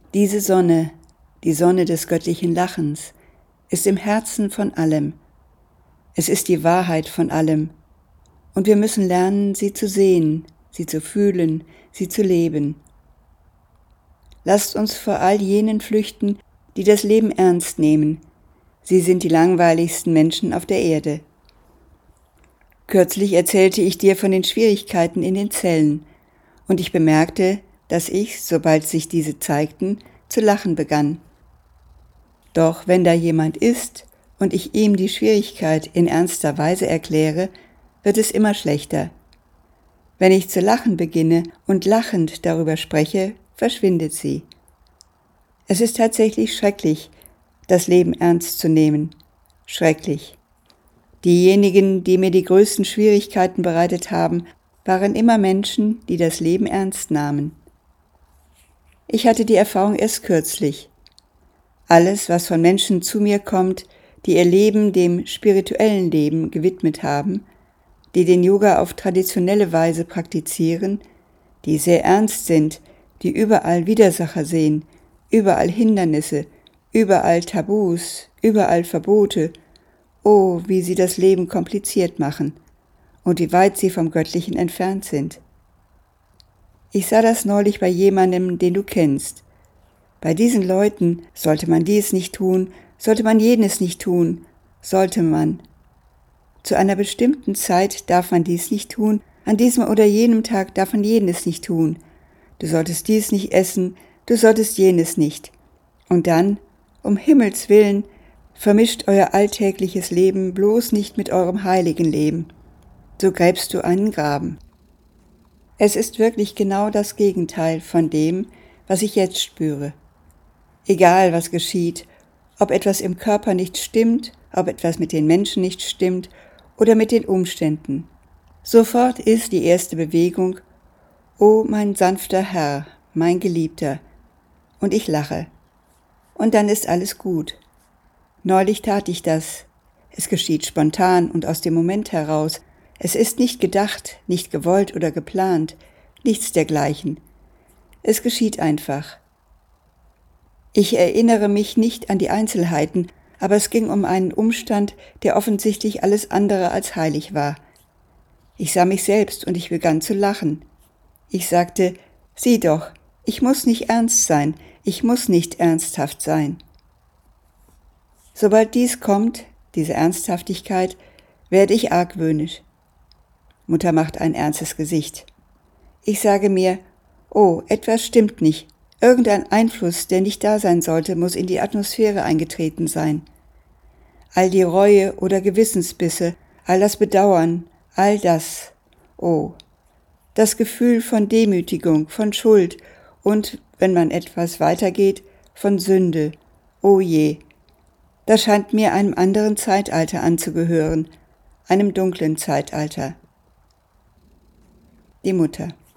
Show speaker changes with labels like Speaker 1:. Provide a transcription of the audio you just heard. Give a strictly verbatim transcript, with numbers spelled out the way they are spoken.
Speaker 1: Diese Sonne, die Sonne des göttlichen Lachens, ist im Herzen von allem. Es ist die Wahrheit von allem. Und wir müssen lernen, sie zu sehen, sie zu fühlen, sie zu leben. Lasst uns vor all jenen flüchten, die das Leben ernst nehmen. Sie sind die langweiligsten Menschen auf der Erde. Kürzlich erzählte ich dir von den Schwierigkeiten in den Zellen, und ich bemerkte, dass ich, sobald sich diese zeigten, zu lachen begann. Doch wenn da jemand ist und ich ihm die Schwierigkeit in ernster Weise erkläre, wird es immer schlechter. Wenn ich zu lachen beginne und lachend darüber spreche, verschwindet sie. Es ist tatsächlich schrecklich, das Leben ernst zu nehmen. Schrecklich. Diejenigen, die mir die größten Schwierigkeiten bereitet haben, waren immer Menschen, die das Leben ernst nahmen. Ich hatte die Erfahrung erst kürzlich. Alles, was von Menschen zu mir kommt, die ihr Leben dem spirituellen Leben gewidmet haben, die den Yoga auf traditionelle Weise praktizieren, die sehr ernst sind, die überall Widersacher sehen, überall Hindernisse, überall Tabus, überall Verbote. Oh, wie sie das Leben kompliziert machen und wie weit sie vom Göttlichen entfernt sind. Ich sah das neulich bei jemandem, den du kennst. Bei diesen Leuten sollte man dies nicht tun, sollte man jenes nicht tun, sollte man. Zu einer bestimmten Zeit darf man dies nicht tun, an diesem oder jenem Tag darf man jenes nicht tun. Du solltest dies nicht essen, du solltest jenes nicht. Und dann, um Himmels willen, vermischt euer alltägliches Leben bloß nicht mit eurem heiligen Leben. So gräbst du einen Graben. Es ist wirklich genau das Gegenteil von dem, was ich jetzt spüre. Egal, was geschieht, ob etwas im Körper nicht stimmt, ob etwas mit den Menschen nicht stimmt oder mit den Umständen. Sofort ist die erste Bewegung: O mein sanfter Herr, mein Geliebter, und ich lache. Und dann ist alles gut. Neulich tat ich das. Es geschieht spontan und aus dem Moment heraus. Es ist nicht gedacht, nicht gewollt oder geplant, nichts dergleichen. Es geschieht einfach. Ich erinnere mich nicht an die Einzelheiten, aber es ging um einen Umstand, der offensichtlich alles andere als heilig war. Ich sah mich selbst und ich begann zu lachen. Ich sagte: Sieh doch, ich muss nicht ernst sein, ich muss nicht ernsthaft sein. Sobald dies kommt, diese Ernsthaftigkeit, werde ich argwöhnisch. Mutter macht ein ernstes Gesicht. Ich sage mir: Oh, etwas stimmt nicht. Irgendein Einfluss, der nicht da sein sollte, muss in die Atmosphäre eingetreten sein. All die Reue oder Gewissensbisse, all das Bedauern, all das, oh, das Gefühl von Demütigung, von Schuld und, wenn man etwas weitergeht, von Sünde, oh je. Das scheint mir einem anderen Zeitalter anzugehören, einem dunklen Zeitalter. Die Mutter.